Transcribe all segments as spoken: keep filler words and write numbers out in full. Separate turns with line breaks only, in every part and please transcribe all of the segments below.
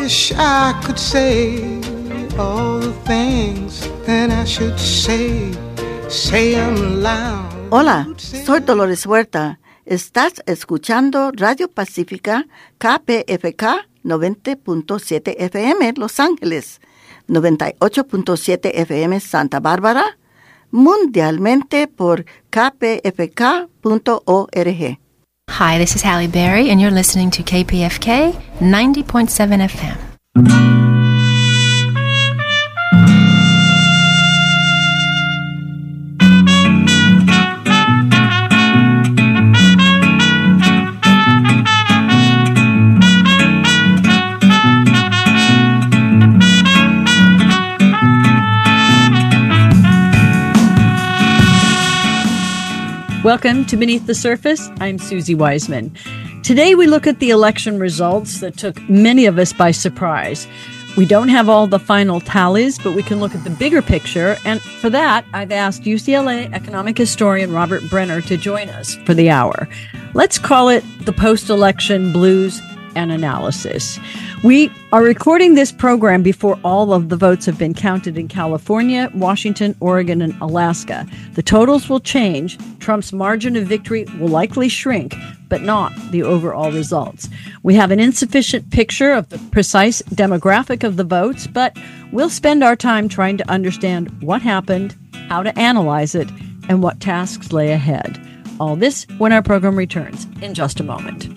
wish I could say all the things that I should say, say them loud.
Hola, soy Dolores Huerta. Estás escuchando Radio Pacífica K P F K noventa punto siete F M Los Ángeles, noventa y ocho punto siete F M Santa Bárbara, mundialmente por K P F K punto org.
Hi, this is Halle Berry, and you're listening to K P F K ninety point seven F M.
Welcome to Beneath the Surface. I'm Susie Wiseman. Today we look at the election results that took many of us by surprise. We don't have all the final tallies, but we can look at the bigger picture. And for that, I've asked U C L A economic historian Robert Brenner to join us for the hour. Let's call it the post-election blues and analysis. We are recording this program before all of the votes have been counted in California, Washington, Oregon, and Alaska. The totals will change. Trump's margin of victory will likely shrink, but not the overall results. We have an insufficient picture of the precise demographic of the votes, but we'll spend our time trying to understand what happened, how to analyze it, and what tasks lay ahead. All this when our program returns in just a moment.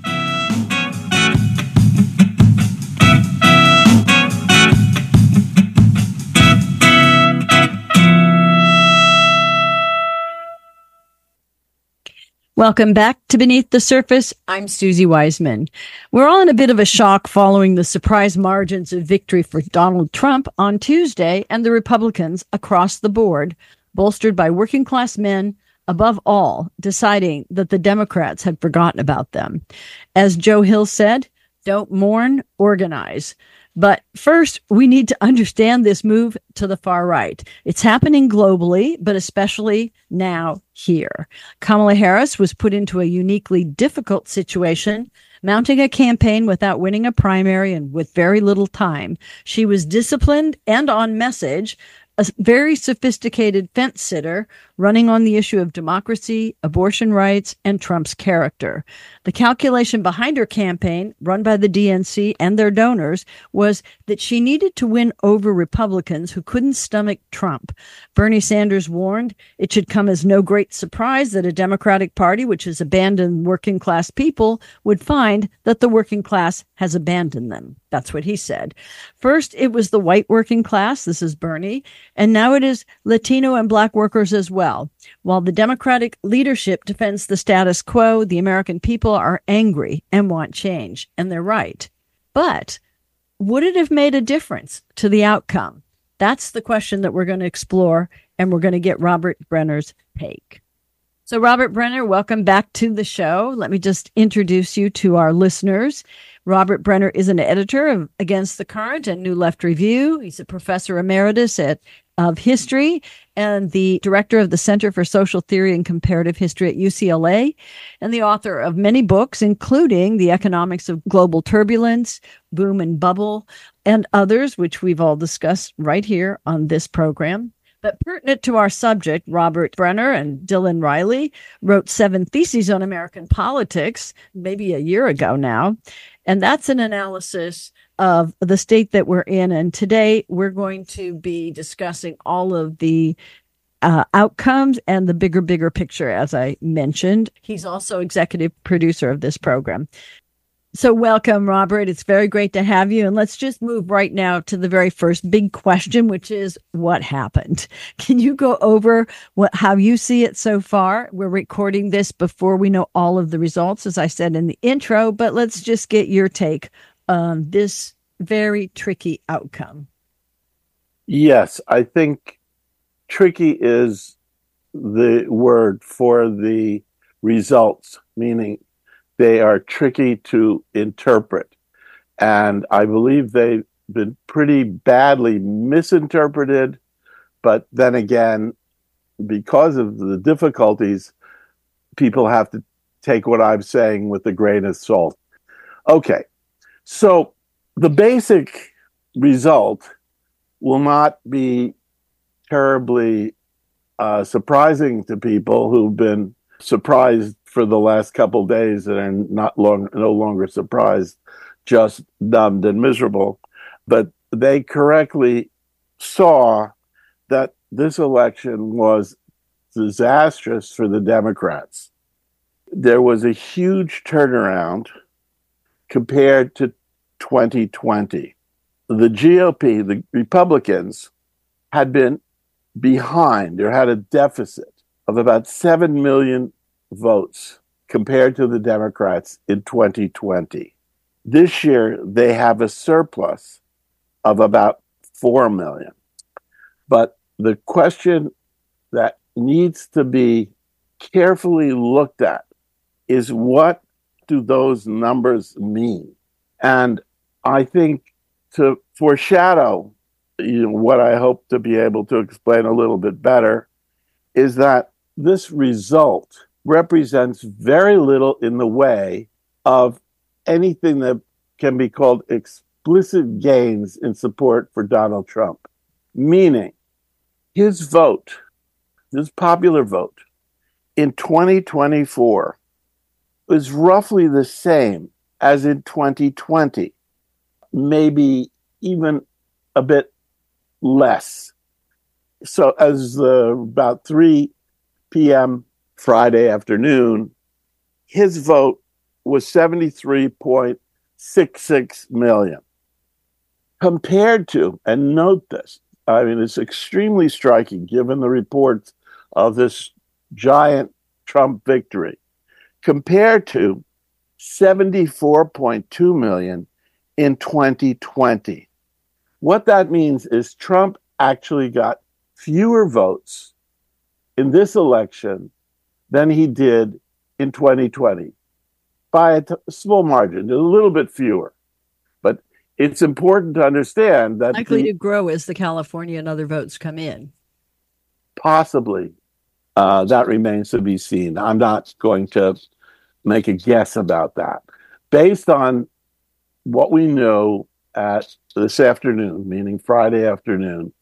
Welcome back to Beneath the Surface. I'm Susie Wiseman. We're all in a bit of a shock following the surprise margins of victory for Donald Trump on Tuesday and the Republicans across the board, bolstered by working class men, above all, deciding that the Democrats had forgotten about them. As Joe Hill said, don't mourn, organize. But first, we need to understand this move to the far right. It's happening globally, but especially now here. Kamala Harris was put into a uniquely difficult situation, mounting a campaign without winning a primary and with very little time. She was disciplined and on message, a very sophisticated fence sitter running on the issue of democracy, abortion rights, and Trump's character. The calculation behind her campaign, run by the D N C and their donors, was that she needed to win over Republicans who couldn't stomach Trump. Bernie Sanders warned it should come as no great surprise that a Democratic Party, which has abandoned working class people, would find that the working class has abandoned them. That's what he said. First, it was the white working class. This is Bernie. And now it is Latino and Black workers as well. While the Democratic leadership defends the status quo, the American people are angry and want change. And they're right. But would it have made a difference to the outcome? That's the question that we're going to explore. And we're going to get Robert Brenner's take. So, Robert Brenner, welcome back to the show. Let me just introduce you to our listeners. Robert Brenner is an editor of Against the Current and New Left Review. He's a professor emeritus at, of history and the director of the Center for Social Theory and Comparative History at U C L A, and the author of many books, including The Economics of Global Turbulence, Boom and Bubble, and others, which we've all discussed right here on this program. But pertinent to our subject, Robert Brenner and Dylan Riley wrote seven theses on American politics, maybe a year ago now. And that's an analysis of the state that we're in. And today we're going to be discussing all of the uh, outcomes and the bigger, bigger picture, as I mentioned. He's also executive producer of this program. So welcome, Robert. It's very great to have you. And let's just move right now to the very first big question, which is what happened? Can you go over what how you see it so far? We're recording this before we know all of the results, as I said in the intro, but let's just get your take on this very tricky outcome.
Yes, I think tricky is the word for the results, meaning they are tricky to interpret. And I believe they've been pretty badly misinterpreted. But then again, because of the difficulties, people have to take what I'm saying with a grain of salt. Okay, so the basic result will not be terribly uh, surprising to people who've been surprised for the last couple of days and are not long, no longer surprised, just numbed and miserable. But they correctly saw that this election was disastrous for the Democrats. There was a huge turnaround compared to twenty twenty. The G O P, the Republicans, had been behind or had a deficit of about seven million votes compared to the Democrats in twenty twenty. This year, they have a surplus of about four million. But the question that needs to be carefully looked at is, what do those numbers mean? And I think to foreshadow, you know, what I hope to be able to explain a little bit better is that this result represents very little in the way of anything that can be called explicit gains in support for Donald Trump. Meaning, his vote, this popular vote, in twenty twenty-four is roughly the same as in twenty twenty, maybe even a bit less. So as uh, about three p.m. Friday afternoon, his vote was seventy-three point six six million. Compared to, and note this, I mean, it's extremely striking given the reports of this giant Trump victory, compared to seventy-four point two million in twenty twenty. What that means is Trump actually got fewer votes in this election than he did in twenty twenty by a t- small margin, a little bit fewer. But it's important to understand that
likely
the,
to grow as the California and other votes come in.
Possibly. Uh, that remains to be seen. I'm not going to make a guess about that. Based on what we know at this afternoon, meaning Friday afternoon,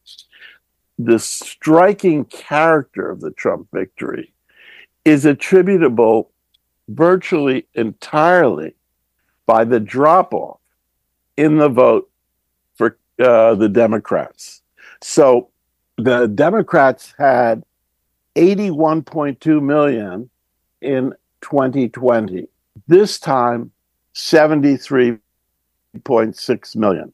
the striking character of the Trump victory is attributable virtually entirely by the drop-off in the vote for uh, the Democrats. So the Democrats had eighty-one point two million in twenty twenty. This time, seventy-three point six million.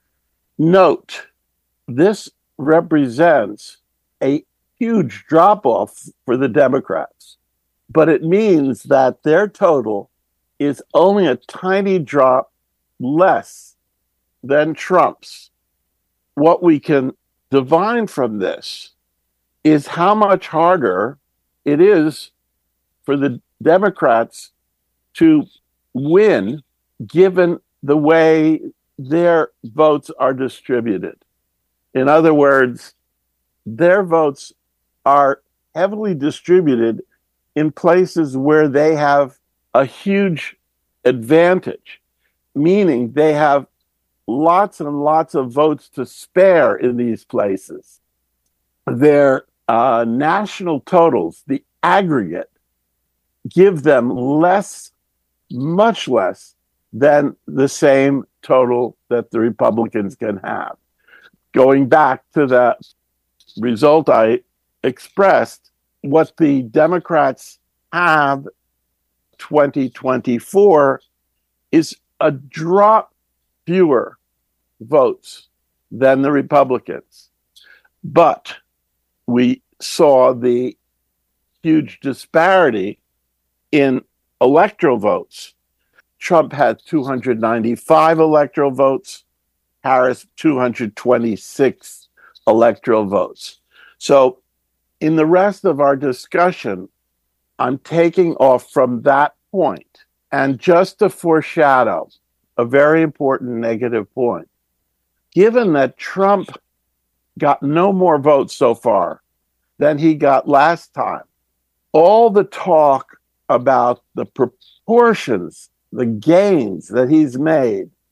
Note, this represents a huge drop-off for the Democrats, but it means that their total is only a tiny drop less than Trump's. What we can divine from this is how much harder it is for the Democrats to win given the way their votes are distributed. In other words, their votes are heavily distributed in places where they have a huge advantage, meaning they have lots and lots of votes to spare in these places. Their uh, national totals, the aggregate, give them less, much less than the same total that the Republicans can have. Going back to the result I expressed, what the Democrats have twenty twenty-four is a drop fewer votes than the Republicans. But we saw the huge disparity in electoral votes. Trump had two hundred ninety-five electoral votes, Harris two hundred twenty-six electoral votes. So in the rest of our discussion, I'm taking off from that point. And just to foreshadow a very important negative point, given that Trump got no more votes so far than he got last time, all the talk about the proportions, the gains that he's made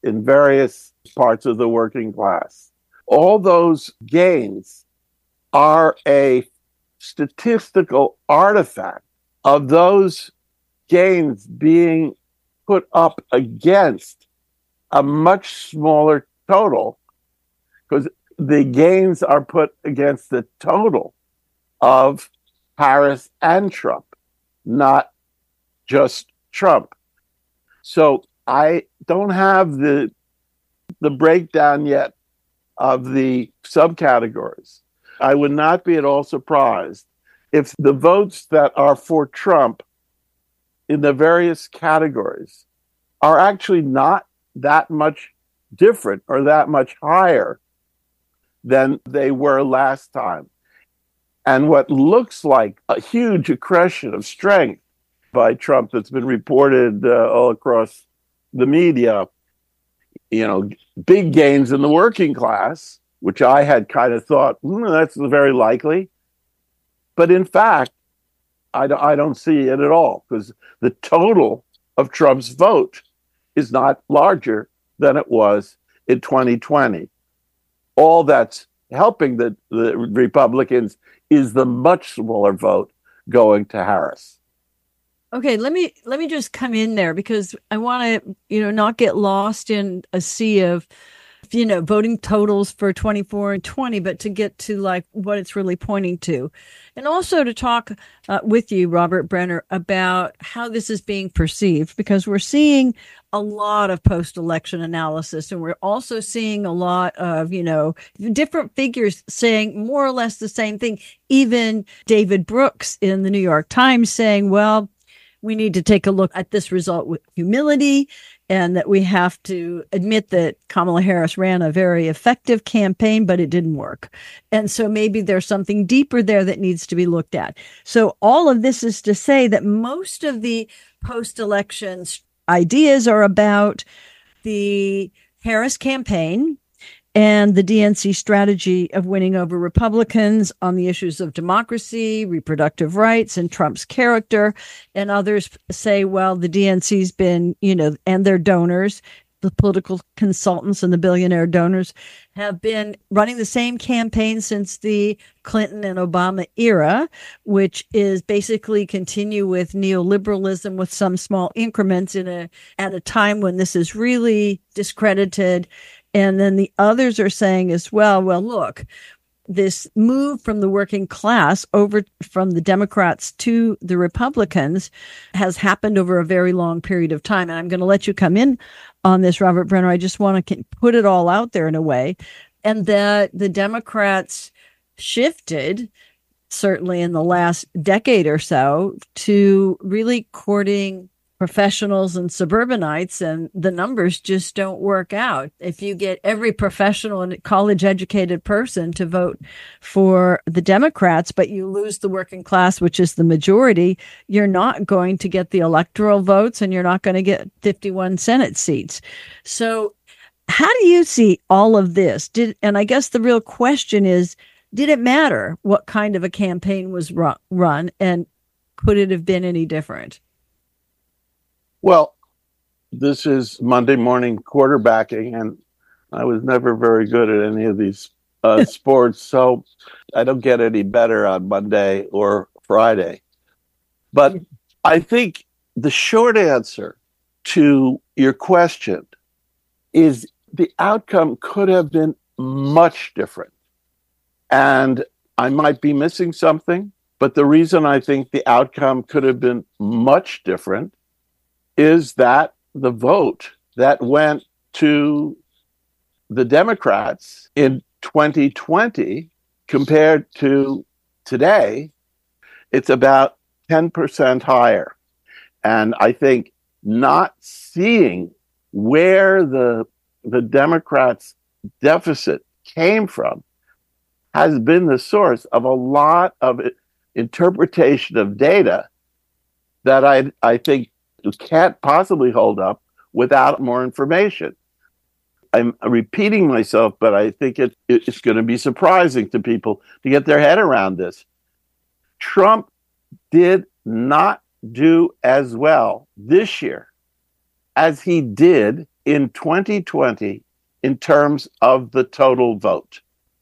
in various parts of the working class. All those gains are a statistical artifact of those gains being put up against a much smaller total, because the gains are put against the total of Harris and Trump, not just Trump. So I don't have the the breakdown yet of the subcategories. I would not be at all surprised if the votes that are for Trump in the various categories are actually not that much different or that much higher than they were last time. And what looks like a huge accretion of strength by Trump that's been reported uh, all across the media, you know, big gains in the working class, which I had kind of thought, mm, that's very likely. But in fact, I, I don't see it at all, because the total of Trump's vote is not larger than it was in twenty twenty. All that's helping the, the Republicans is the much smaller vote going to Harris.
Okay, let me let me just come in there, because I want to, you know, not get lost in a sea of, you know, voting totals for twenty-four and twenty, but to get to like what it's really pointing to. And also to talk uh, with you, Robert Brenner, about how this is being perceived, because we're seeing a lot of post-election analysis, and we're also seeing a lot of, you know, different figures saying more or less the same thing. Even David Brooks in the New York Times saying, well, we need to take a look at this result with humility, and that we have to admit that Kamala Harris ran a very effective campaign, but it didn't work. And so maybe there's something deeper there that needs to be looked at. So all of this is to say that most of the post-election ideas are about the Harris campaign and the D N C strategy of winning over Republicans on the issues of democracy, reproductive rights, and Trump's character. And others say, well, the D N C's been, you know, and their donors, the political consultants and the billionaire donors, have been running the same campaign since the Clinton and Obama era, which is basically continue with neoliberalism with some small increments in a at a time when this is really discredited. And then the others are saying as well, well, look, this move from the working class over from the Democrats to the Republicans has happened over a very long period of time. And I'm going to let you come in on this, Robert Brenner. I just want to put it all out there in a way. And that the Democrats shifted, certainly in the last decade or so, to really courting professionals and suburbanites, and the numbers just don't work out. If you get every professional and college educated person to vote for the Democrats, but you lose the working class, which is the majority, you're not going to get the electoral votes, and you're not going to get fifty-one Senate seats. So how do you see all of this? Did, and I guess the real question is, did it matter what kind of a campaign was run, and could it have been any different?
Well, this is Monday morning quarterbacking, and I was never very good at any of these uh, sports, so I don't get any better on Monday or Friday. But I think the short answer to your question is the outcome could have been much different. And I might be missing something, but the reason I think the outcome could have been much different is that the vote that went to the Democrats in twenty twenty compared to today, it's about ten percent higher. And I think not seeing where the, the Democrats' deficit came from has been the source of a lot of interpretation of data that I, I think can't possibly hold up without more information. I'm repeating myself, but I think it, it's going to be surprising to people to get their head around this. Trump did not do as well this year as he did in twenty twenty in terms of the total vote.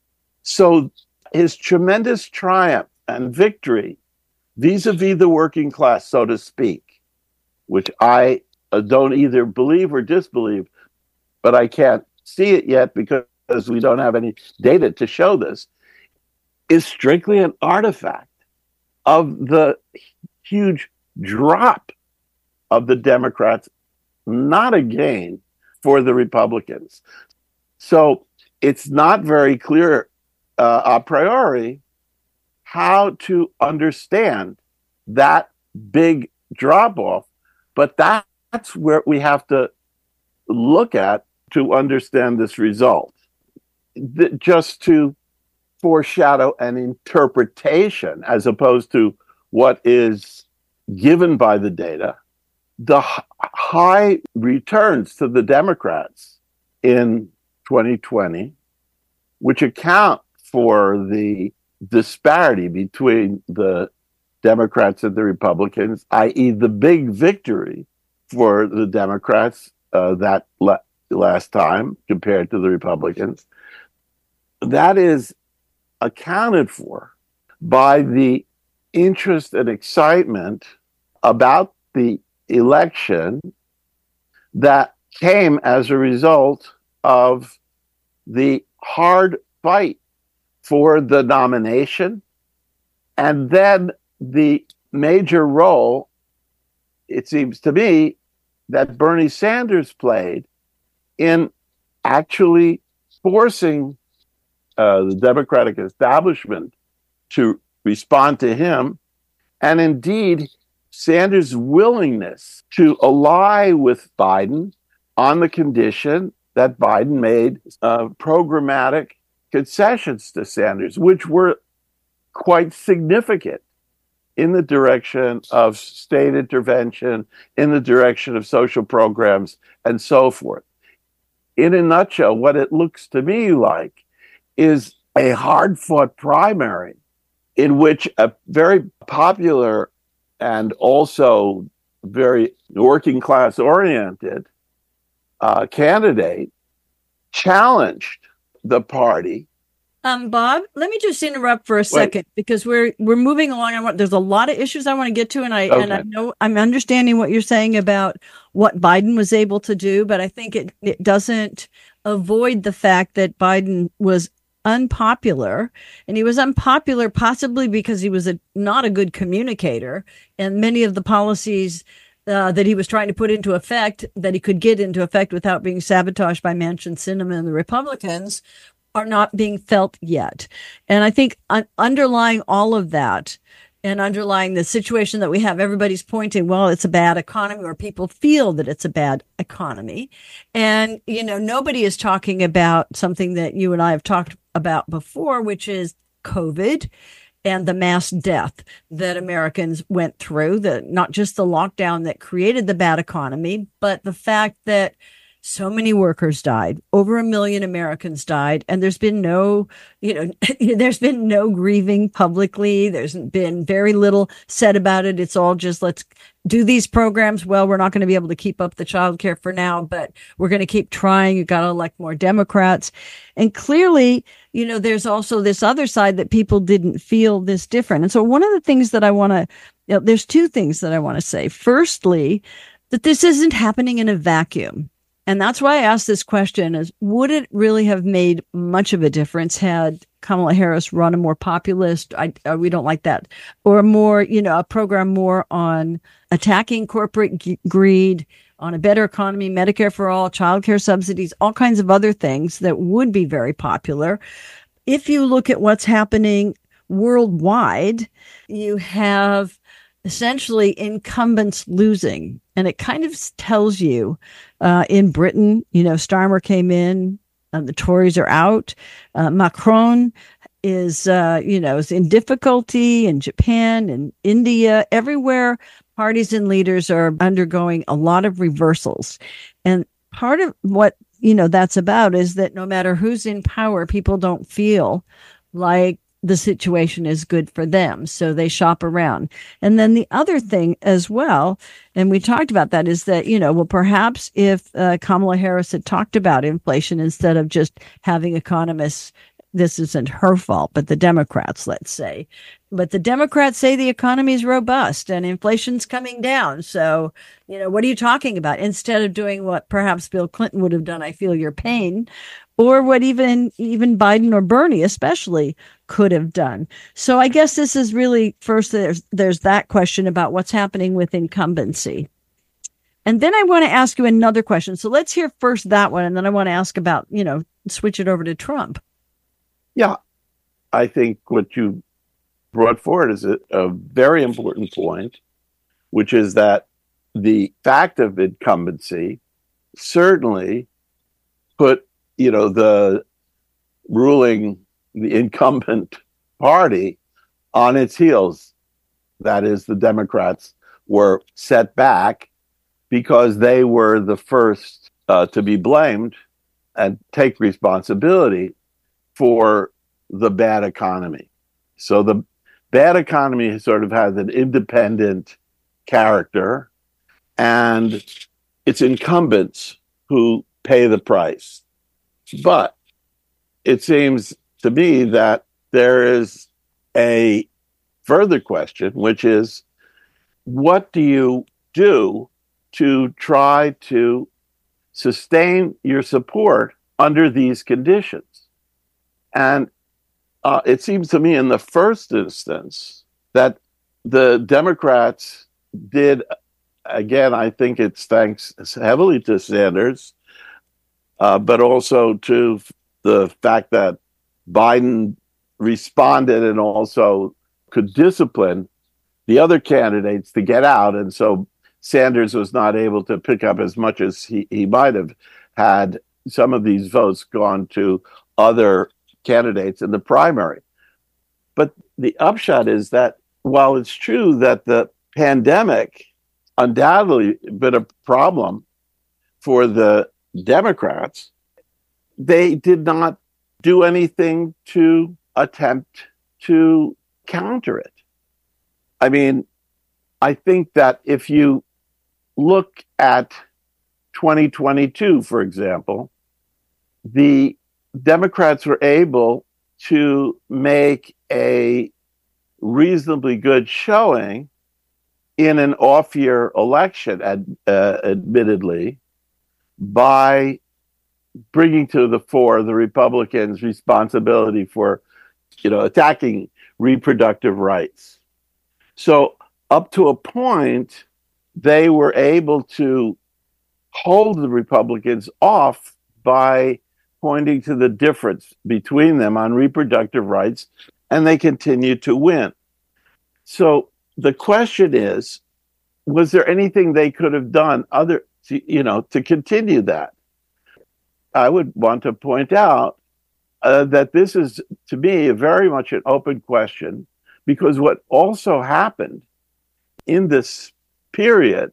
So his tremendous triumph and victory vis-a-vis the working class, so to speak, which I uh, don't either believe or disbelieve, but I can't see it yet because we don't have any data to show this, is strictly an artifact of the huge drop of the Democrats, not a gain for the Republicans. So it's not very clear uh, a priori how to understand that big drop-off, but that, that's where we have to look at to understand this result. The, just to foreshadow an interpretation as opposed to what is given by the data, the h- high returns to the Democrats in twenty twenty, which account for the disparity between the Democrats and the Republicans, that is the big victory for the Democrats uh, that la- last time compared to the Republicans, that is accounted for by the interest and excitement about the election that came as a result of the hard fight for the nomination and then the major role, it seems to me, that Bernie Sanders played in actually forcing uh, the Democratic establishment to respond to him, and indeed Sanders' willingness to ally with Biden on the condition that Biden made uh, programmatic concessions to Sanders, which were quite significant in the direction of state intervention, in the direction of social programs, and so forth. In a nutshell, what it looks to me like is a hard-fought primary in which a very popular and also very working-class oriented uh, candidate challenged the party.
Um, Bob, let me just interrupt for a second Wait. because we're we're moving along. I want, there's a lot of issues I want to get to, and I okay. and I know I'm understanding what you're saying about what Biden was able to do, but I think it it doesn't avoid the fact that Biden was unpopular, and he was unpopular possibly because he was a not a good communicator, and many of the policies uh, that he was trying to put into effect, that he could get into effect without being sabotaged by Manchin, Sinema, and the Republicans, are not being felt yet. And I think un- underlying all of that and underlying the situation that we have, everybody's pointing, well, it's a bad economy, or people feel that it's a bad economy. And, you know, nobody is talking about something that you and I have talked about before, which is COVID and the mass death that Americans went through, the, not just the lockdown that created the bad economy, but the fact that so many workers died, over a million Americans died, and there's been no, you know, there's been no grieving publicly. There's been very little said about it. It's all just, let's do these programs. Well, we're not going to be able to keep up the child care for now, but we're going to keep trying. You've got to elect more Democrats. And clearly, you know, there's also this other side that people didn't feel this different. And so one of the things that I want to, you know, there's two things that I want to say. Firstly, that this isn't happening in a vacuum. And that's why I asked this question is, would it really have made much of a difference had Kamala Harris run a more populist, I, uh, we don't like that, or a more, you know, a program more on attacking corporate g- greed, on a better economy, Medicare for all, childcare subsidies, all kinds of other things that would be very popular. If you look at what's happening worldwide, you have essentially incumbents losing. And it kind of tells you uh, in Britain, you know, Starmer came in, uh, the Tories are out. Uh, Macron is, uh, you know, is in difficulty in Japan and India. Everywhere, parties and leaders are undergoing a lot of reversals. And part of what, you know, that's about is that no matter who's in power, people don't feel like the situation is good for them. So they shop around. And then the other thing as well, and we talked about that, is that, you know, well, perhaps if uh, Kamala Harris had talked about inflation instead of just having economists, this isn't her fault, but the Democrats, let's say. But the Democrats say the economy is robust and inflation's coming down. So, you know, what are you talking about? Instead of doing what perhaps Bill Clinton would have done, I feel your pain, or what even even Biden or Bernie especially could have done. So I guess this is really, first, there's there's that question about what's happening with incumbency. And then I want to ask you another question. So let's hear first that one, and then I want to ask about, you know, switch it over to Trump.
Yeah, I think what you brought forward is a, a very important point, which is that the fact of incumbency certainly put, you know, the ruling, the incumbent party on its heels. That is, the Democrats were set back because they were the first uh, to be blamed and take responsibility for the bad economy. So the bad economy sort of has an independent character, and it's incumbents who pay the price. But it seems to me that there is a further question, which is, what do you do to try to sustain your support under these conditions? And uh, it seems to me in the first instance that the Democrats did, again, I think it's thanks heavily to Sanders, uh, but also to the fact that Biden responded and also could discipline the other candidates to get out. And so Sanders was not able to pick up as much as he, he might have had some of these votes gone to other candidates in the primary. But the upshot is that while it's true that the pandemic undoubtedly been a problem for the Democrats, they did not do anything to attempt to counter it. I mean, I think that if you look at twenty twenty-two, for example, the Democrats were able to make a reasonably good showing in an off-year election, ad, uh, admittedly, by bringing to the fore the Republicans' responsibility for, you know, attacking reproductive rights. So up to a point, they were able to hold the Republicans off by pointing to the difference between them on reproductive rights, and they continued to win. So the question is, was there anything they could have done other, to, you know, to continue that? I would want to point out uh, that this is, to me, very much an open question, because what also happened in this period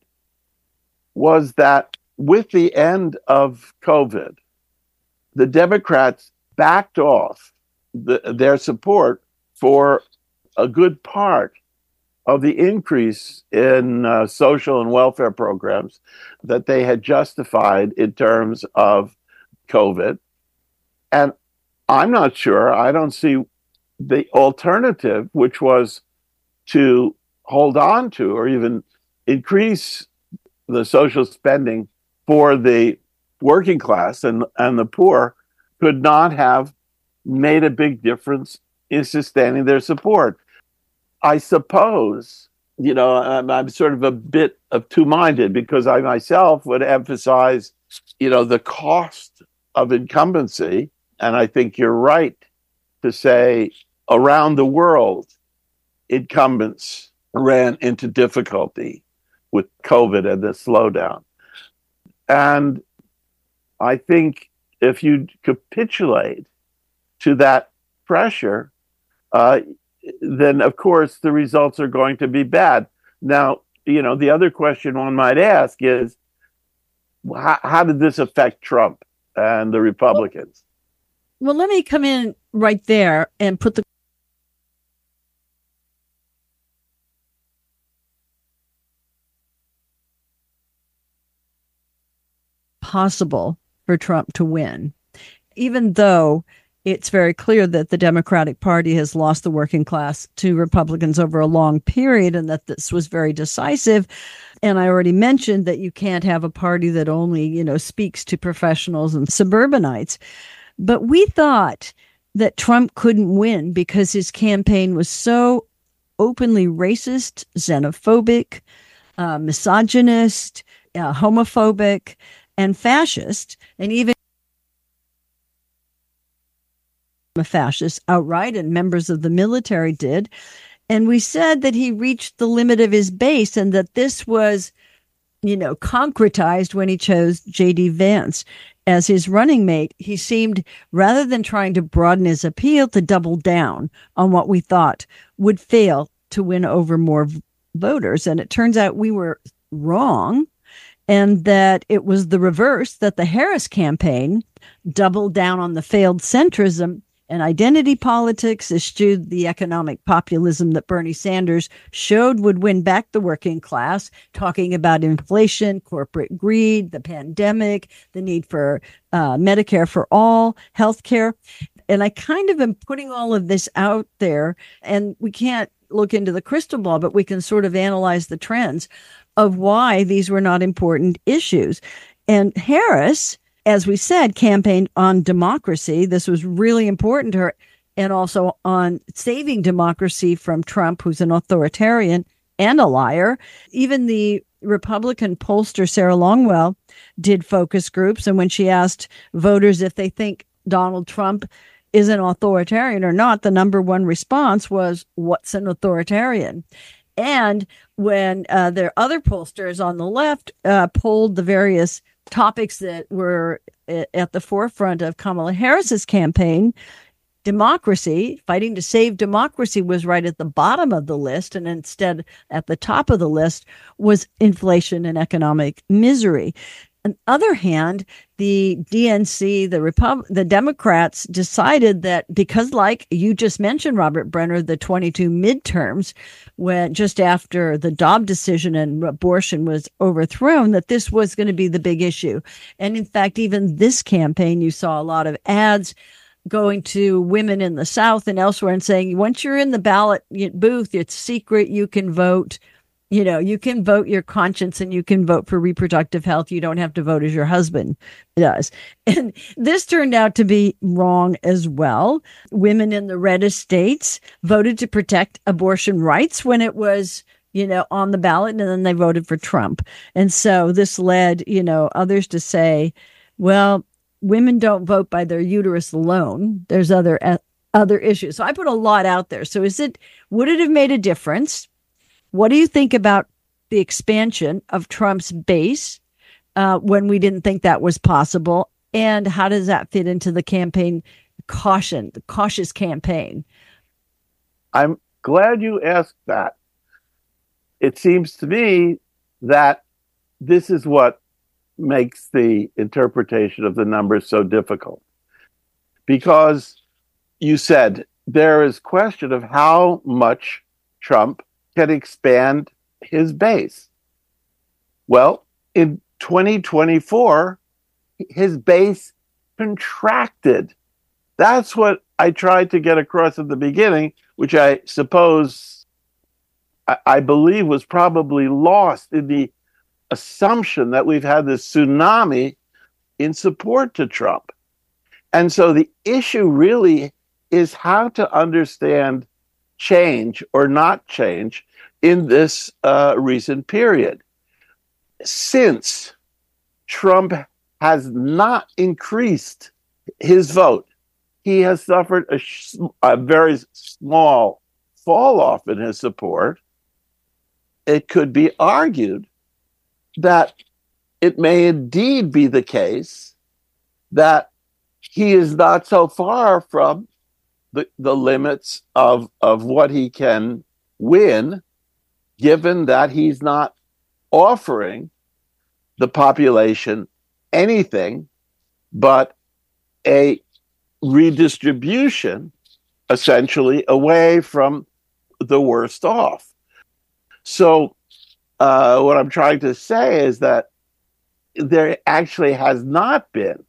was that with the end of COVID, the Democrats backed off the, their support for a good part of the increase in uh, social and welfare programs that they had justified in terms of COVID. And I'm not sure, I don't see the alternative, which was to hold on to or even increase the social spending for the working class and, and the poor, could not have made a big difference in sustaining their support. I suppose, you know, I'm, I'm sort of a bit of two-minded, because I myself would emphasize, you know, the cost of incumbency. And I think you're right to say around the world, incumbents ran into difficulty with COVID and the slowdown. And I think if you capitulate to that pressure, uh, then of course the results are going to be bad. Now, you know, the other question one might ask is, how, how did this affect Trump and the Republicans?
Well, let me come in right there and put the impossible for Trump to win, even though it's very clear that the Democratic Party has lost the working class to Republicans over a long period and that this was very decisive. And I already mentioned that you can't have a party that only, you know, speaks to professionals and suburbanites. But we thought that Trump couldn't win because his campaign was so openly racist, xenophobic, uh, misogynist, uh, homophobic, and fascist, and even a fascist outright, and members of the military did. And we said that he reached the limit of his base and that this was, you know, concretized when he chose J D Vance as his running mate. He seemed, rather than trying to broaden his appeal, to double down on what we thought would fail to win over more v- voters. And it turns out we were wrong, and that it was the reverse, that the Harris campaign doubled down on the failed centrism and identity politics, eschewed the economic populism that Bernie Sanders showed would win back the working class, talking about inflation, corporate greed, the pandemic, the need for uh, Medicare for all, health care. And I kind of am putting all of this out there, and we can't look into the crystal ball, but we can sort of analyze the trends of why these were not important issues. And Harris, as we said, campaigned on democracy. This was really important to her, and also on saving democracy from Trump, who's an authoritarian and a liar. Even the Republican pollster Sarah Longwell did focus groups, and when she asked voters if they think Donald Trump is an authoritarian or not, the number one response was, "What's an authoritarian?" And when uh, their other pollsters on the left uh, polled the various topics that were at the forefront of Kamala Harris's campaign, democracy, fighting to save democracy, was right at the bottom of the list. And instead, at the top of the list was inflation and economic misery. On the other hand, the D N C, the Repub- the Democrats decided that because, like you just mentioned, Robert Brenner, the twenty-two midterms, when just after the Dobbs decision and abortion was overthrown, that this was going to be the big issue. And in fact, even this campaign, you saw a lot of ads going to women in the South and elsewhere and saying, once you're in the ballot booth, it's secret, you can vote. You know, you can vote your conscience and you can vote for reproductive health. You don't have to vote as your husband does. And this turned out to be wrong as well. Women in the reddest states voted to protect abortion rights when it was, you know, on the ballot, and then they voted for Trump. And so this led, you know, others to say, well, women don't vote by their uterus alone. There's other uh, other issues. So I put a lot out there. So is it, would it have made a difference? What do you think about the expansion of Trump's base uh, when we didn't think that was possible? And how does that fit into the campaign caution, the cautious campaign?
I'm glad you asked that. It seems to me that this is what makes the interpretation of the numbers so difficult. Because you said there is question of how much Trump can expand his base. Well, in twenty twenty-four, his base contracted. That's what I tried to get across at the beginning, which I suppose, I, I believe was probably lost in the assumption that we've had this tsunami in support to Trump. And so the issue really is how to understand change or not change in this uh, recent period. Since Trump has not increased his vote, he has suffered a, sh- a very small fall off in his support. It could be argued that it may indeed be the case that he is not so far from the, the limits of, of what he can win, given that he's not offering the population anything but a redistribution, essentially, away from the worst off. So uh, what I'm trying to say is that there actually has not been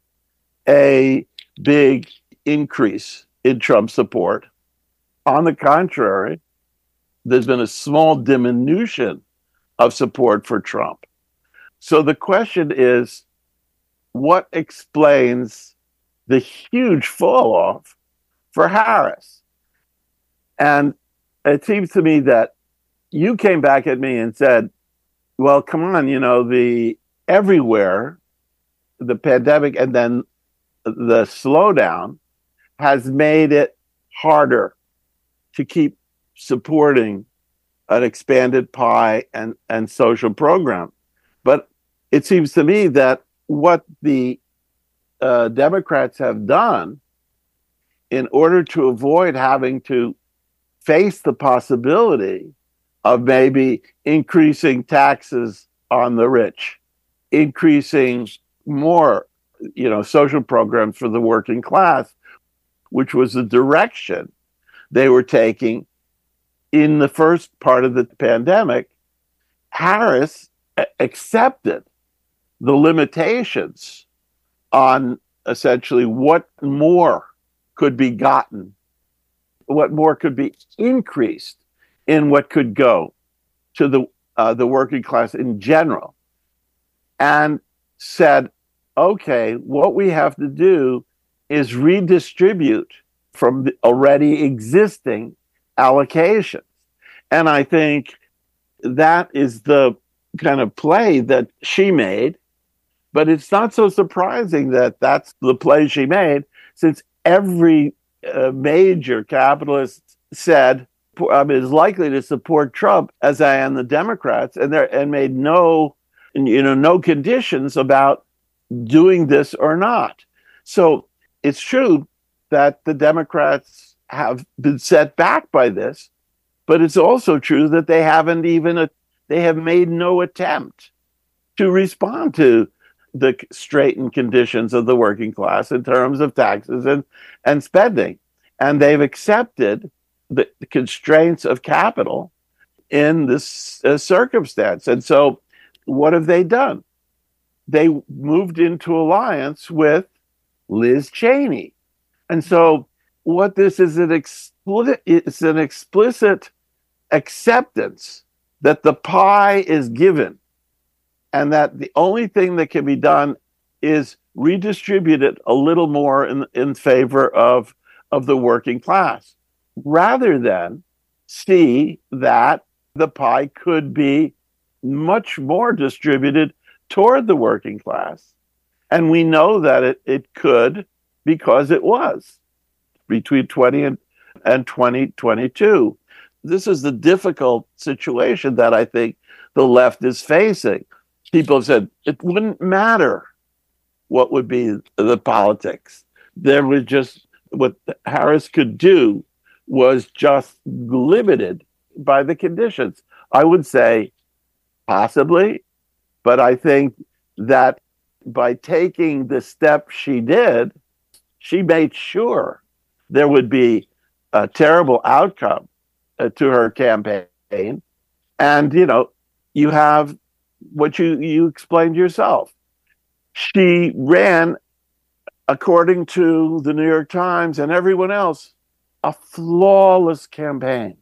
a big increase in Trump support. On the contrary, there's been a small diminution of support for Trump. So the question is, what explains the huge fall off for Harris? And it seems to me that you came back at me and said, well, come on, you know, the everywhere, the pandemic and then the slowdown has made it harder to keep supporting an expanded pie and, and social program. But it seems to me that what the uh, Democrats have done in order to avoid having to face the possibility of maybe increasing taxes on the rich, increasing more, you know, social programs for the working class, which was the direction they were taking in the first part of the pandemic. Harris a- accepted the limitations on essentially what more could be gotten, what more could be increased in what could go to the uh, the working class in general, and said, okay, what we have to do is redistribute from the already existing allocations. And I think that is the kind of play that she made. But it's not so surprising that that's the play she made, since every uh, major capitalist said, um, is likely to support Trump as I am the Democrats, and there and made no, you know, no conditions about doing this or not. So it's true that the Democrats have been set back by this, but it's also true that they haven't even a, they have made no attempt to respond to the straitened conditions of the working class in terms of taxes and, and spending. And they've accepted the, the constraints of capital in this uh, circumstance. And so what have they done? They moved into alliance with Liz Cheney. And so what this is an explicit, it's an explicit acceptance that the pie is given, and that the only thing that can be done is redistribute it a little more in, in favor of, of the working class, rather than see that the pie could be much more distributed toward the working class. And we know that it, it could, because it was between twenty and, and twenty twenty-two. This is the difficult situation that I think the left is facing. People have said it wouldn't matter what would be the politics. There was just, what Harris could do was just limited by the conditions. I would say possibly, but I think that by taking the step she did, she made sure there would be a terrible outcome uh, to her campaign. And, you know, you have what you, you explained yourself. She ran, according to the New York Times and everyone else, a flawless campaign.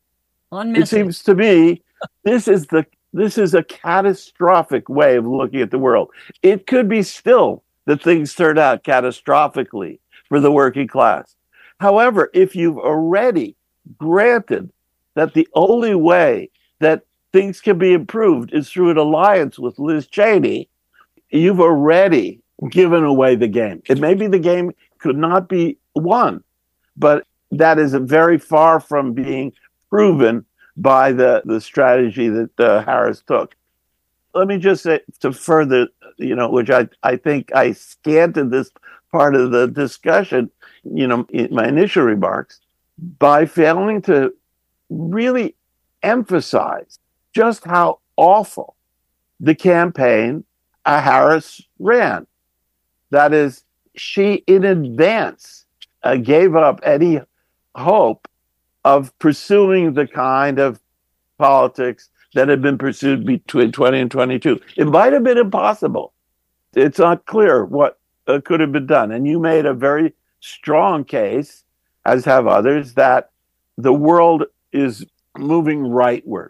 It seems to me this is the this is a catastrophic way of looking at the world. It could be still that things turned out catastrophically for the working class. However, if you've already granted that the only way that things can be improved is through an alliance with Liz Cheney, you've already given away the game. It may be the game could not be won, but that is very far from being proven by the, the strategy that uh, Harris took. Let me just say, to further, you know, which I, I think I scanted this part of the discussion, you know, in my initial remarks, by failing to really emphasize just how awful the campaign uh, Harris ran. That is, she in advance uh, gave up any hope of pursuing the kind of politics that had been pursued between twenty and twenty-two. It might have been impossible. It's not clear what uh, could have been done. And you made a very strong case, as have others, that the world is moving rightward.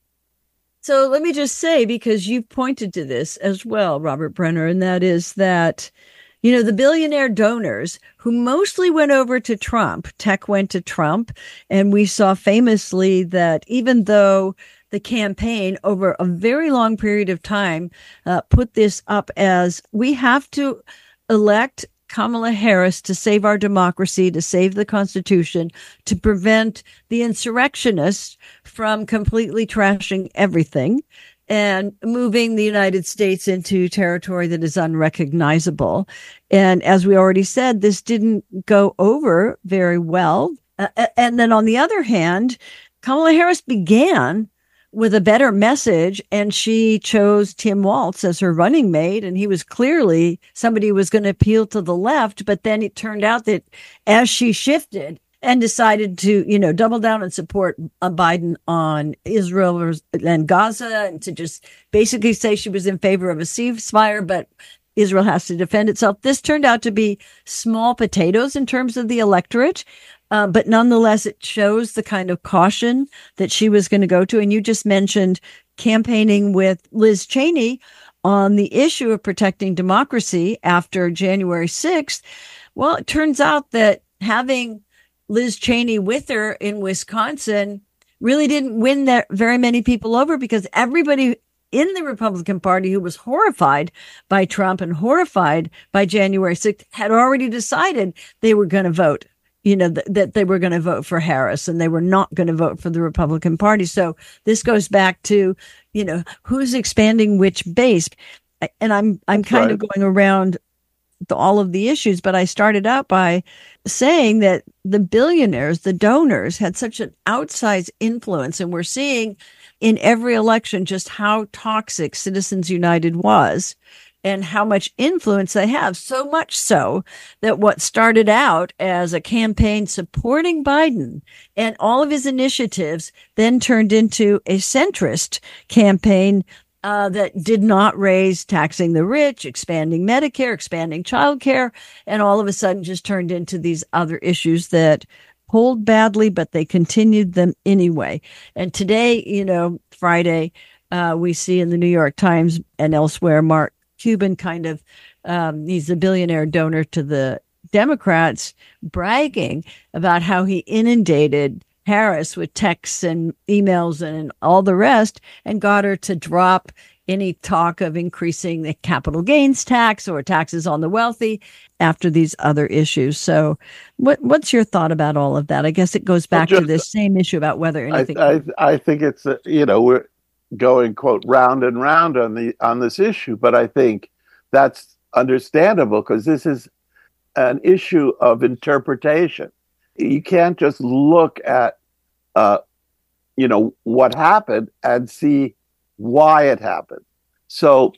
So let me just say, because you've pointed to this as well, Robert Brenner, and that is that, you know, the billionaire donors who mostly went over to Trump, tech went to Trump, and we saw famously that even though the campaign over a very long period of time uh, put this up as we have to elect Kamala Harris to save our democracy, to save the Constitution, to prevent the insurrectionists from completely trashing everything and moving the United States into territory that is unrecognizable. And as we already said, this didn't go over very well. Uh, and then on the other hand, Kamala Harris began with a better message, and she chose Tim Walz as her running mate, and he was clearly somebody who was going to appeal to the left. But then it turned out that as she shifted and decided to, you know, double down and support uh, Biden on Israel and Gaza, and to just basically say she was in favor of a ceasefire, but Israel has to defend itself. This turned out to be small potatoes in terms of the electorate. Uh, but nonetheless, it shows the kind of caution that she was going to go to. And you just mentioned campaigning with Liz Cheney on the issue of protecting democracy after January sixth. Well, it turns out that having Liz Cheney with her in Wisconsin really didn't win that very many people over, because everybody in the Republican Party who was horrified by Trump and horrified by January sixth had already decided they were going to vote. You know, th- that they were going to vote for Harris, and they were not going to vote for the Republican Party. So this goes back to, you know, who's expanding which base. And I'm I'm
That's
kind
right.
of going around the, all of the issues, but I started out by saying that the billionaires, the donors, had such an outsized influence. And we're seeing in every election just how toxic Citizens United was, and how much influence they have. So much so that what started out as a campaign supporting Biden and all of his initiatives then turned into a centrist campaign uh, that did not raise taxing the rich, expanding Medicare, expanding childcare, and all of a sudden just turned into these other issues that polled badly, but they continued them anyway. And today, you know, Friday, uh, we see in the New York Times and elsewhere, Mark Cuban kind of, um, he's a billionaire donor to the Democrats, bragging about how he inundated Harris with texts and emails and all the rest, and got her to drop any talk of increasing the capital gains tax or taxes on the wealthy after these other issues. So what what's your thought about all of that? I guess it goes back
Well,
to this same issue about whether anything.
I, I, I think it's, uh, you know, we're going, quote, round and round on the on this issue, but I think that's understandable, because this is an issue of interpretation. You can't just look at uh, you know, what happened and see why it happened. So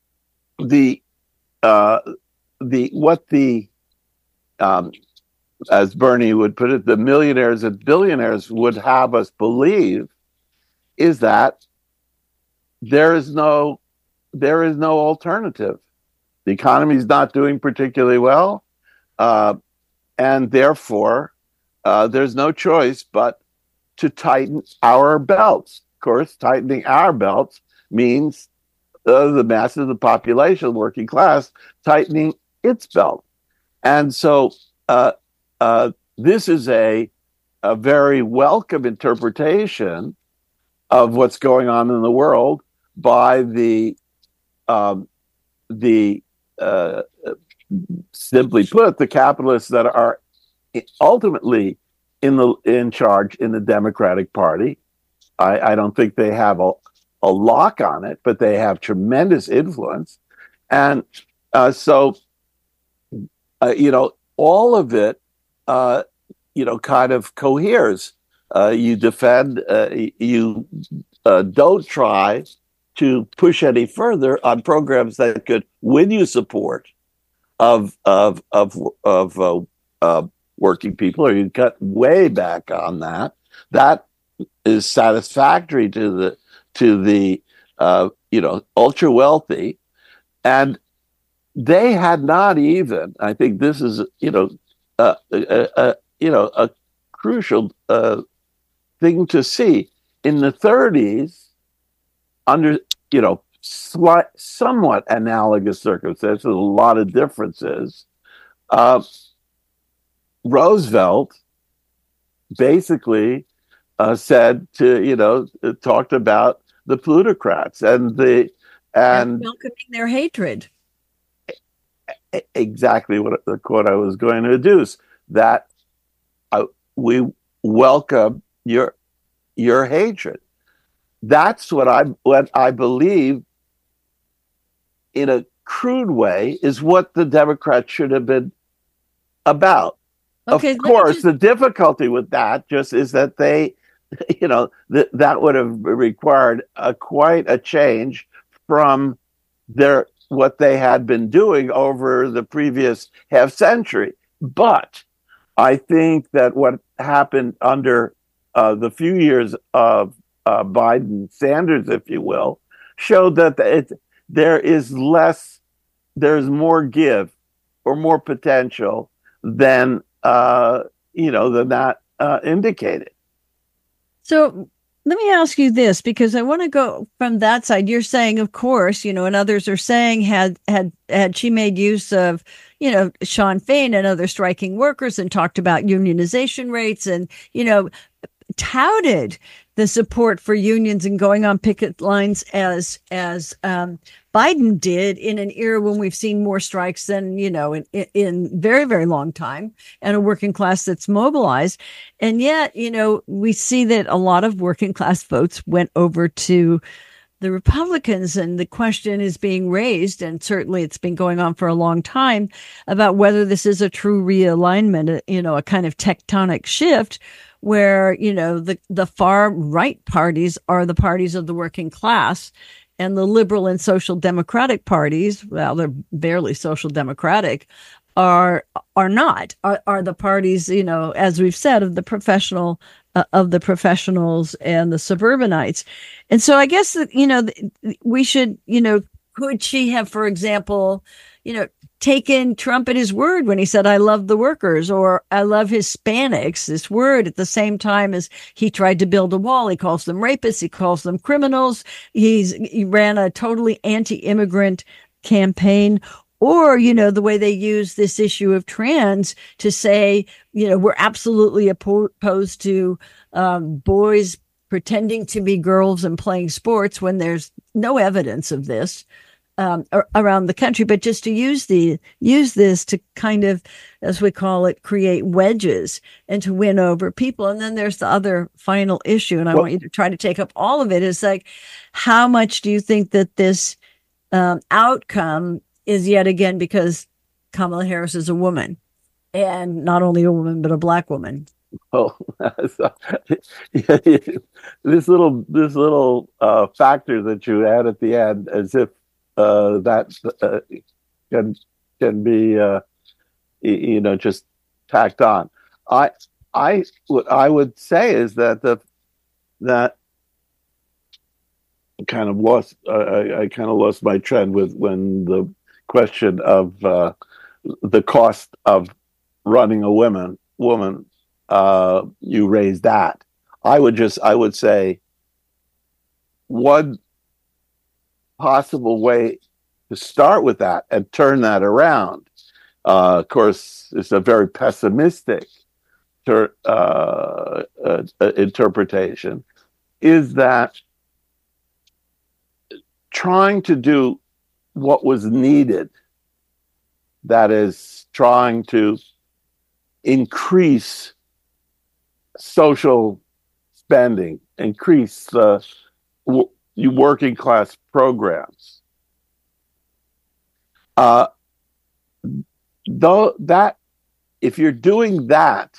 the uh, the what the um, as Bernie would put it, the millionaires and billionaires would have us believe is that there is no there is no alternative. The economy is not doing particularly well, uh, and therefore uh, there's no choice but to tighten our belts. Of course, tightening our belts means uh, the mass of the population, working class, tightening its belt. And so uh, uh, this is a, a very welcome interpretation of what's going on in the world by the um, the uh, simply put, the capitalists that are ultimately in the in charge in the Democratic Party. I, I don't think they have a, a lock on it, but they have tremendous influence. And uh, so, uh, you know, all of it, uh, you know, kind of coheres. Uh, you defend, uh, you uh, don't try to push any further on programs that could win you support of of of of uh, uh, working people, or you cut way back on that. That is satisfactory to the to the uh, you know ultra wealthy, and they had not even. I think this is you know uh, a, a you know a crucial uh, thing to see in the thirties under you know slight, somewhat analogous circumstances, a lot of differences. Uh, Roosevelt basically uh, said to you know talked about the plutocrats and the and,
and welcoming their hatred.
Exactly what the quote I was going to deduce, that uh, we welcome your your hatred. That's what I what I believe, in a crude way, is what the Democrats should have been about.
Okay,
of course, just... the difficulty with that just is that they, you know, th- that would have required a quite a change from their what they had been doing over the previous half century. But I think that what happened under uh, the few years of uh, Biden Sanders, if you will, showed that it, there is less, there's more give or more potential than, uh, you know, than that uh, indicated.
So let me ask you this, because I want to go from that side. You're saying, of course, you know, and others are saying, had had had she made use of, you know, Sean Fain and other striking workers and talked about unionization rates and, you know, touted the support for unions and going on picket lines as as um, Biden did in an era when we've seen more strikes than, you know, in, in very, very long time, and a working class that's mobilized. And yet, you know, we see that a lot of working class votes went over to the Republicans, and the question is being raised, and certainly it's been going on for a long time, about whether this is a true realignment, you know, a kind of tectonic shift where, you know, the, the far right parties are the parties of the working class, and the liberal and social democratic parties, well, they're barely social democratic, are are not, are, are the parties, you know, as we've said, of the professional, uh, of the professionals and the suburbanites. And so I guess that, you know, we should, you know, could she have, for example, you know, taken Trump at his word when he said, I love the workers, or I love Hispanics, this word, at the same time as he tried to build a wall. He calls them rapists. He calls them criminals. He's, he ran a totally anti-immigrant campaign. Or, you know, the way they use this issue of trans to say, you know, we're absolutely opposed to um, boys pretending to be girls and playing sports when there's no evidence of this. Um, around the country, but just to use the use this to kind of, as we call it, create wedges and to win over people. And then there's the other final issue, and I well, want you to try to take up all of it. Is like, how much do you think that this um, outcome is yet again because Kamala Harris is a woman, and not only a woman but a black woman?
Oh, so, yeah, yeah, this little this little uh, factor that you add at the end, as if. Uh, that uh, can can be uh, you know just tacked on. I I what I would say is that the that kind of lost I, I kind of lost my trend with when the question of uh, the cost of running a woman woman uh, you raised that. I would just I would say one possible way to start with that and turn that around. Uh, of course, it's a very pessimistic ter- uh, uh, interpretation, is that trying to do what was needed, that is, trying to increase social spending, increase the w- working class programs. Uh, though that, if you're doing that,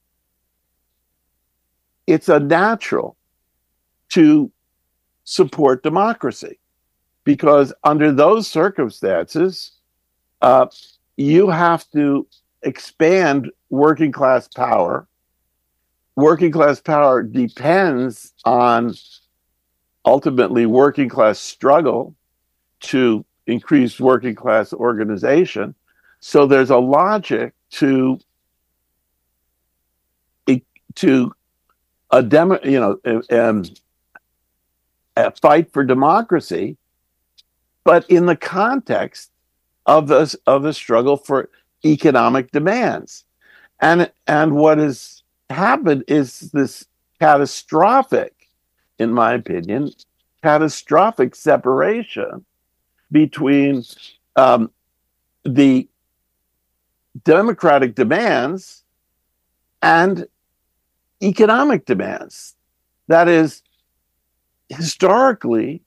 it's a natural to support democracy, because under those circumstances, uh, you have to expand working class power. Working class power depends on ultimately working class struggle to increase working class organization. So there's a logic to to a demo, you know, um, a fight for democracy, but in the context of a, of a struggle for economic demands. And and what has happened is this catastrophic, in my opinion, catastrophic separation between um, the democratic demands and economic demands. That is, historically,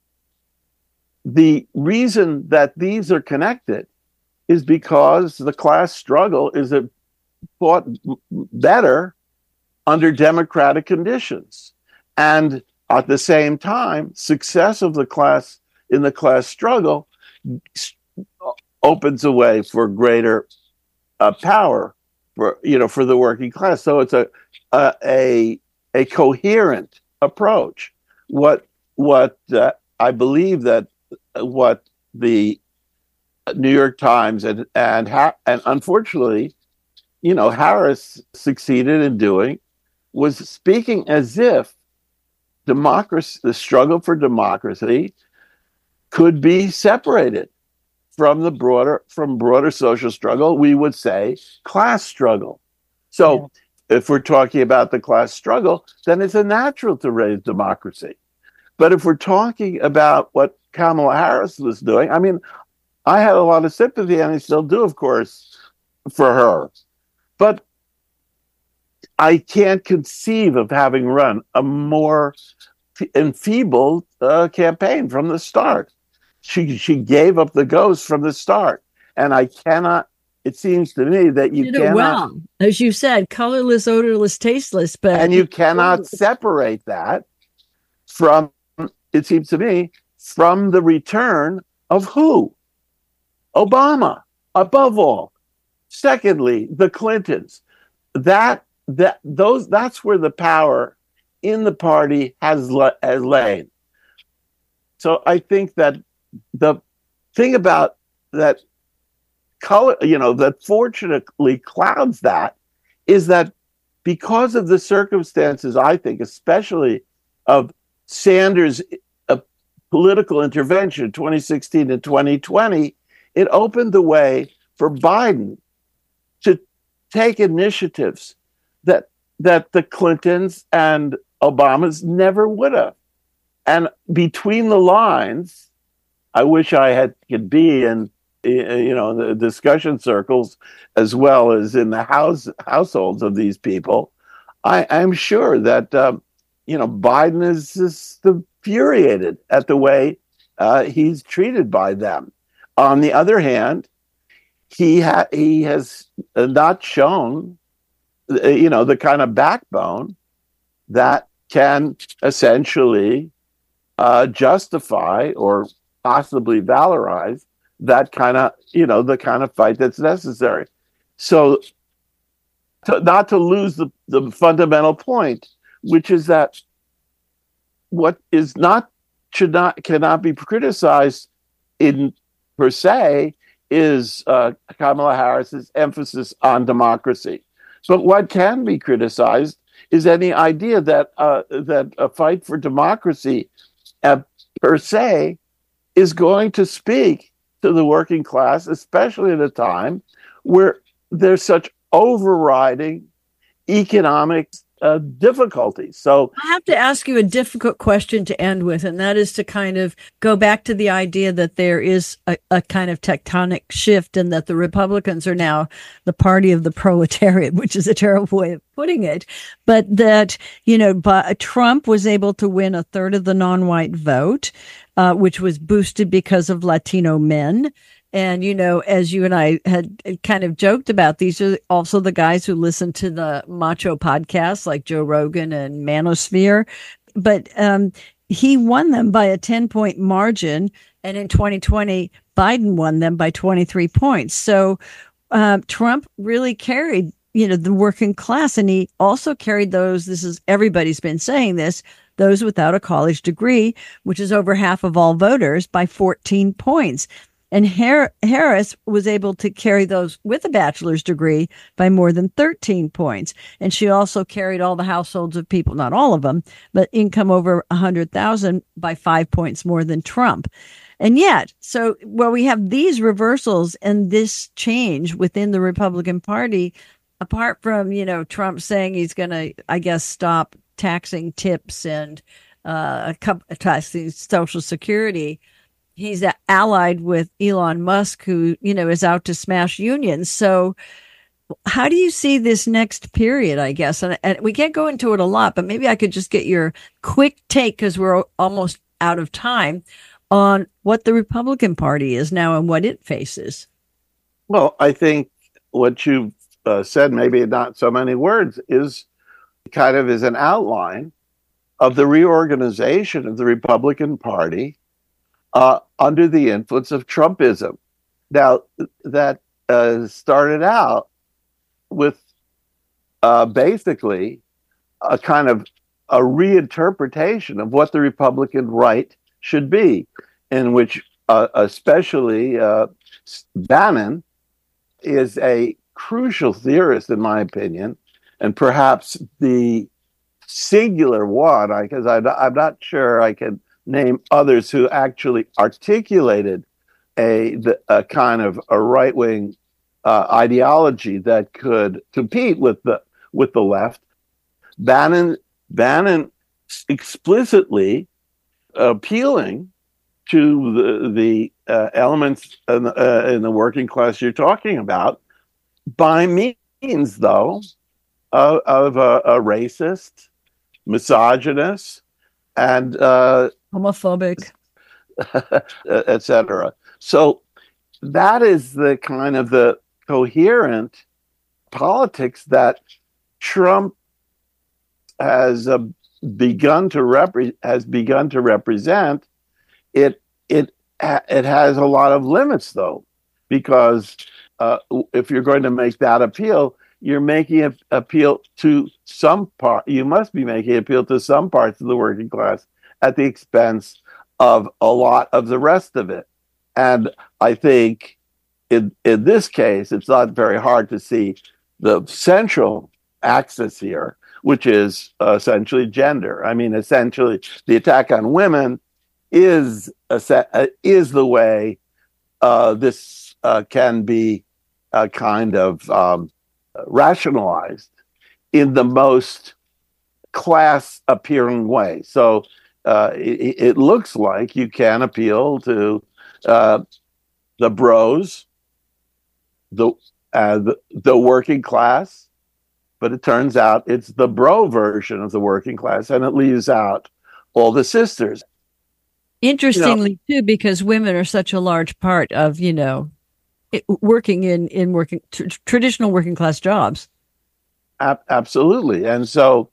the reason that these are connected is because the class struggle is a, fought better under democratic conditions. And at the same time, success of the class in the class struggle opens a way for greater uh, power for, you know, for the working class. So it's a a a, a coherent approach. What what uh, I believe that what the New York Times and and ha- and unfortunately, you know, Harris succeeded in doing was speaking as if democracy, the struggle for democracy, could be separated from the broader from broader social struggle. We would say class struggle. So yeah. If we're talking about the class struggle, then it's a natural to raise democracy. But if we're talking about what Kamala Harris was doing, I mean, I had a lot of sympathy, and I still do, of course, for her. But I can't conceive of having run a more enfeebled uh, campaign from the start. She she gave up the ghost from the start, and I cannot. It seems to me that you
did
cannot,
it well, as you said, colorless, odorless, tasteless, but
and you cannot separate that from. It seems to me from the return of who? Obama, above all. Secondly, the Clintons. That that those that's where the power in the party has has lain. So I think that the thing about that color, you know, that fortunately clouds that is that because of the circumstances, I think, especially of Sanders' uh, political intervention, twenty sixteen and twenty twenty, it opened the way for Biden to take initiatives that that the Clintons and Obamas never would have. And between the lines, I wish I had could be in you know the discussion circles as well as in the house households of these people. I, I'm sure that um, you know Biden is just infuriated at the way uh, he's treated by them. On the other hand, he ha- he has not shown you know the kind of backbone that can essentially uh, justify or possibly valorize that kind of, you know, the kind of fight that's necessary. So to, not to lose the, the fundamental point, which is that what is not, should not, cannot be criticized in per se is uh, Kamala Harris's emphasis on democracy. But what can be criticized is any idea that uh, that a fight for democracy uh, per se is going to speak to the working class, especially at a time where there's such overriding economic uh, difficulties. So
I have to ask you a difficult question to end with, and that is to kind of go back to the idea that there is a, a kind of tectonic shift and that the Republicans are now the party of the proletariat, which is a terrible way of putting it, but that, you know, but Trump was able to win a third of the non-white vote, uh, which was boosted because of Latino men. And, you know, as you and I had kind of joked about, these are also the guys who listen to the macho podcasts like Joe Rogan and Manosphere. But um, he won them by a ten point margin. And in twenty twenty, Biden won them by twenty-three points. So uh, Trump really carried, you know, the working class. And he also carried those, this is, everybody's been saying this, those without a college degree, which is over half of all voters, by fourteen points. And Har- Harris was able to carry those with a bachelor's degree by more than thirteen points. And she also carried all the households of people, not all of them, but income over one hundred thousand by five points more than Trump. And yet, so while we have these reversals and this change within the Republican Party, apart from, you know, Trump saying he's going to, I guess, stop taxing tips and uh, taxing Social Security, he's allied with Elon Musk, who, you know, is out to smash unions. So how do you see this next period, I guess? And, and we can't go into it a lot, but maybe I could just get your quick take, because we're almost out of time, on what the Republican Party is now and what it faces.
Well, I think what you've uh, said, maybe not so many words, is kind of is an outline of the reorganization of the Republican Party Uh, under the influence of Trumpism. Now, that uh, started out with uh, basically a kind of a reinterpretation of what the Republican right should be, in which uh, especially uh, Bannon is a crucial theorist, in my opinion, and perhaps the singular one, because I'm not sure I can name others who actually articulated a, a kind of a right-wing uh, ideology that could compete with the with the left. Bannon Bannon explicitly appealing to the the uh, elements in the, uh, in the working class you're talking about, by means, though, of, of a, a racist, misogynist, and uh,
homophobic,
et cetera. So that is the kind of the coherent politics that Trump has uh, begun to repre- has begun to represent. It it it has a lot of limits, though, because uh, if you're going to make that appeal, you're making an appeal to some part. You must be making appeal to some parts of the working class at the expense of a lot of the rest of it. And I think in in this case, it's not very hard to see the central axis here, which is uh, essentially gender. I mean, essentially, the attack on women is a, is the way uh, this uh, can be uh, kind of um, rationalized in the most class-appearing way. So uh, it, it looks like you can appeal to uh, the bros, the, uh, the the working class, but it turns out it's the bro version of the working class, and it leaves out all the sisters.
Interestingly, you know, too, because women are such a large part of, you know, it, working in, in working t- traditional working class jobs.
Ab- absolutely. And so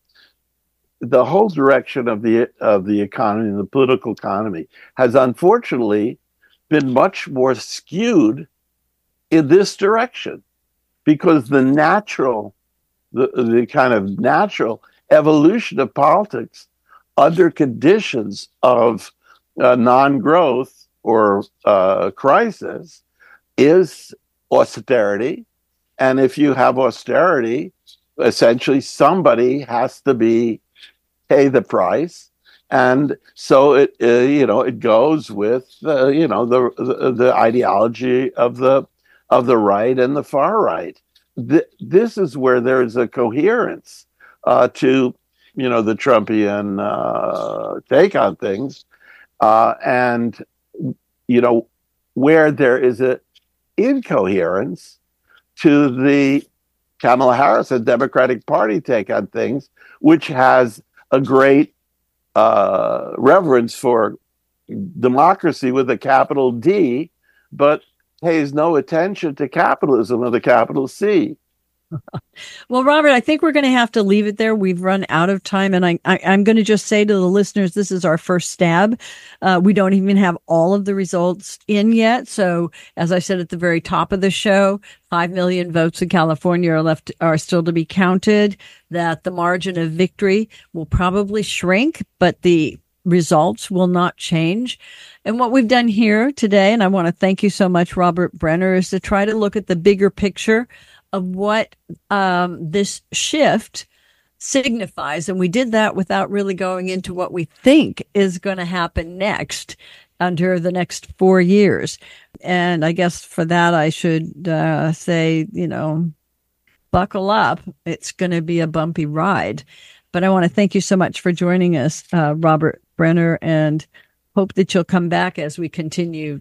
the whole direction of the of the economy, the political economy, has unfortunately been much more skewed in this direction, because the natural, the, the kind of natural evolution of politics under conditions of uh, non-growth or uh, crisis is austerity. And if you have austerity, essentially somebody has to be pay the price. And so it, uh, you know, it goes with, uh, you know, the, the the ideology of the of the right and the far right. Th- this is where there is a coherence uh, to, you know, the Trumpian uh, take on things, uh, and you know, where there is a incoherence to the Kamala Harris and Democratic Party take on things, which has a great uh, reverence for democracy with a capital D, but pays no attention to capitalism with a capital C.
Well, Robert, I think we're going to have to leave it there. We've run out of time, and I, I, I'm going to just say to the listeners, this is our first stab. Uh, we don't even have all of the results in yet. So, as I said at the very top of the show, five million votes in California are left are still to be counted. That the margin of victory will probably shrink, but the results will not change. And what we've done here today, and I want to thank you so much, Robert Brenner, is to try to look at the bigger picture of what um, this shift signifies. And we did that without really going into what we think is going to happen next under the next four years. And I guess for that, I should uh, say, you know, buckle up. It's going to be a bumpy ride. But I want to thank you so much for joining us, uh, Robert Brenner, and hope that you'll come back as we continue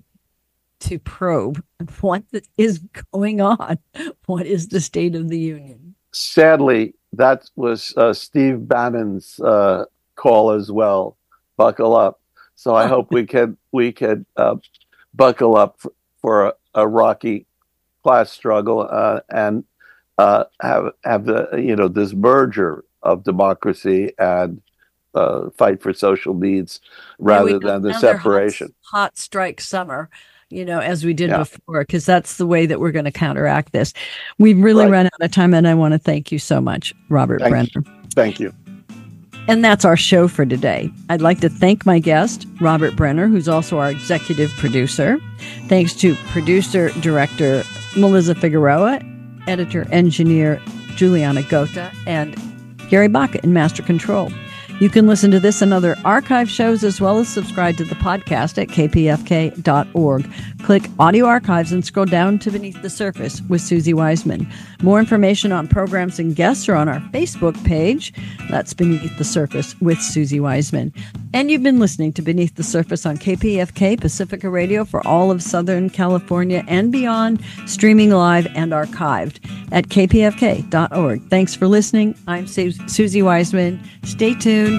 to probe what is going on. What is the state of the union?
Sadly, that was uh, Steve Bannon's uh, call as well. Buckle up. So I hope we can we can uh, buckle up for, for a, a rocky class struggle uh, and uh, have have the you know this merger of democracy and uh, fight for social needs rather than the separation.
Hot, hot strike summer. You know, as we did yeah. before, because that's the way that we're going to counteract this. We've really right. run out of time, and I want to thank you so much, Robert
thank
Brenner.
You. Thank you.
And that's our show for today. I'd like to thank my guest, Robert Brenner, who's also our executive producer. Thanks to producer, director Melissa Figueroa, editor, engineer Juliana Gota, and Gary Baca in Master Control. You can listen to this and other archive shows as well as subscribe to the podcast at k p f k dot org. Click Audio Archives and scroll down to Beneath the Surface with Susie Wiseman. More information on programs and guests are on our Facebook page. That's Beneath the Surface with Susie Wiseman. And you've been listening to Beneath the Surface on K P F K Pacifica Radio for all of Southern California and beyond, streaming live and archived at k p f k dot org. Thanks for listening. I'm Su- Susie Wiseman. Stay tuned.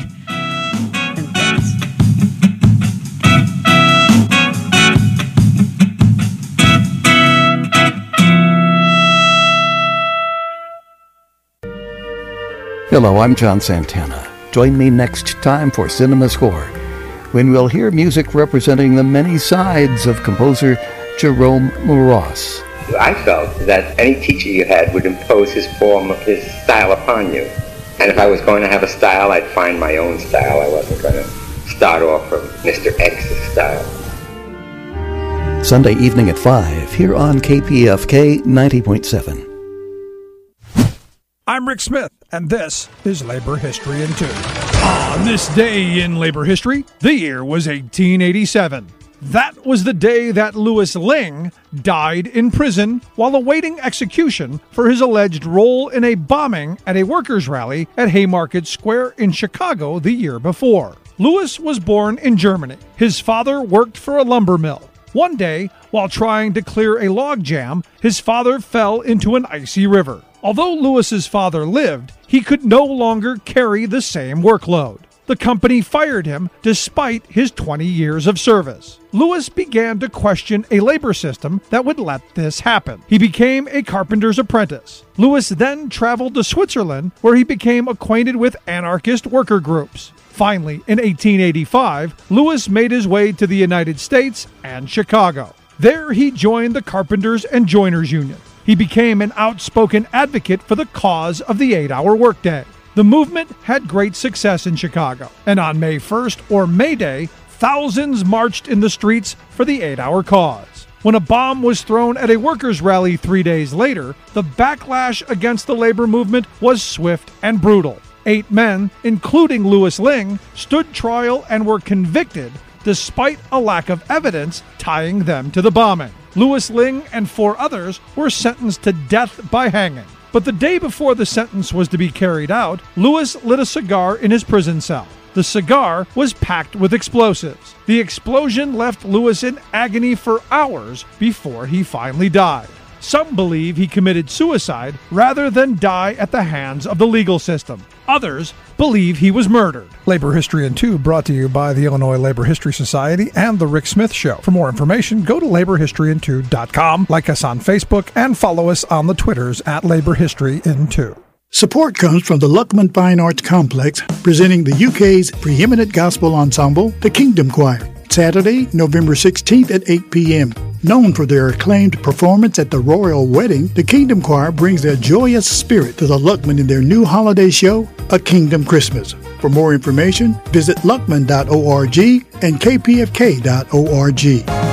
And thanks.
Hello, I'm John Santana. Join me next time for Cinema Score, when we'll hear music representing the many sides of composer Jerome Moross.
I felt that any teacher you had would impose his form, his style upon you. And if I was going to have a style, I'd find my own style. I wasn't going to start off from Mister X's style.
Sunday evening at five, here on K P F K ninety point seven.
I'm Rick Smith, and this is Labor History in Two. On this day in labor history, the year was eighteen eighty-seven. That was the day that Louis Lingg died in prison while awaiting execution for his alleged role in a bombing at a workers' rally at Haymarket Square in Chicago the year before. Louis was born in Germany. His father worked for a lumber mill. One day, while trying to clear a log jam, his father fell into an icy river. Although Louis's father lived, he could no longer carry the same workload. The company fired him despite his twenty years of service. Louis began to question a labor system that would let this happen. He became a carpenter's apprentice. Louis then traveled to Switzerland, where he became acquainted with anarchist worker groups. Finally, in eighteen eighty-five, Louis made his way to the United States and Chicago. There he joined the Carpenters and Joiners Union. He became an outspoken advocate for the cause of the eight-hour workday. The movement had great success in Chicago, and on May first, or May Day, thousands marched in the streets for the eight-hour cause. When a bomb was thrown at a workers' rally three days later, the backlash against the labor movement was swift and brutal. Eight men, including Louis Lingg, stood trial and were convicted despite a lack of evidence tying them to the bombing. Louis Lingg and four others were sentenced to death by hanging. But the day before the sentence was to be carried out, Louis lit a cigar in his prison cell. The cigar was packed with explosives. The explosion left Louis in agony for hours before he finally died. Some believe he committed suicide rather than die at the hands of the legal system. Others believe he was murdered.
Labor History in two brought to you by the Illinois Labor History Society and The Rick Smith Show. For more information, go to labor history in two dot com, like us on Facebook, and follow us on the Twitters at Labor History in two.
Support comes from the Luckman Fine Arts Complex, presenting the U K's preeminent gospel ensemble, the Kingdom Choir, Saturday, November sixteenth at eight p.m. Known for their acclaimed performance at the Royal Wedding, the Kingdom Choir brings their joyous spirit to the Luckman in their new holiday show, A Kingdom Christmas. For more information, visit luckman dot org and k p f k dot org.